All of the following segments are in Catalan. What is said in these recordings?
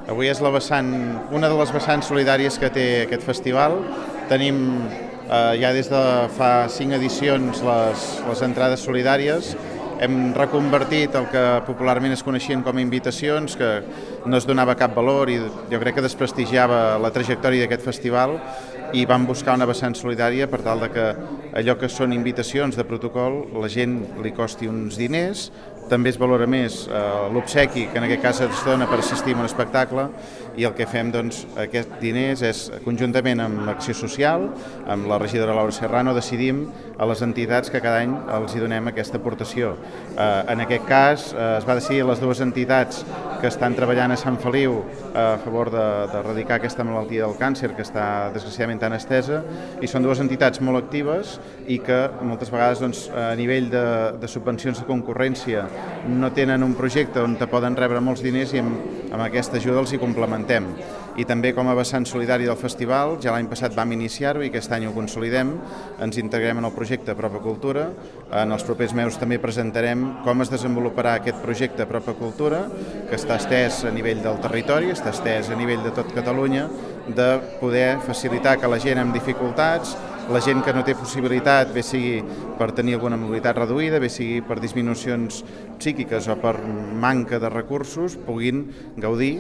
Avui és una de les vessants solidàries que té aquest festival. Tenim ja des de fa 5 edicions les entrades solidàries. Hem reconvertit el que popularment es coneixien com a invitacions, que no es donava cap valor i jo crec que desprestigiava la trajectòria d'aquest festival, i vam buscar una vessant solidària per tal de que allò que són invitacions de protocol la gent li costi uns diners, també es valora més l'obsequi que en aquest cas es dona per assistir a un espectacle, i el que fem aquests diners és, conjuntament amb l'Acció Social, amb la regidora Laura Serrano, decidim a les entitats que cada any els hi donem aquesta aportació. En aquest cas es va decidir a les dues entitats que estan treballant a Sant Feliu a favor d'erradicar aquesta malaltia del càncer que està desgraciadament tan estesa, i són dues entitats molt actives i que moltes vegades a nivell de subvencions de concurrència no tenen un projecte on poden rebre molts diners, i amb aquesta ajuda els hi complementem. I també com a vessant solidari del festival, ja l'any passat vam iniciar-ho i aquest any ho consolidem, ens integrem en el projecte Propa Cultura. En els propers mesos també presentarem com es desenvoluparà aquest projecte Propa Cultura, que està estès a nivell del territori, està estès a nivell de tot Catalunya, de poder facilitar que la gent amb dificultats, la gent que no té possibilitat, bé sigui per tenir alguna mobilitat reduïda, bé sigui per disminucions psíquiques o per manca de recursos, puguin gaudir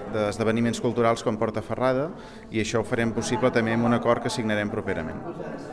d'esdeveniments culturals com Portaferrada, i això ho farem possible també amb un acord que signarem properament.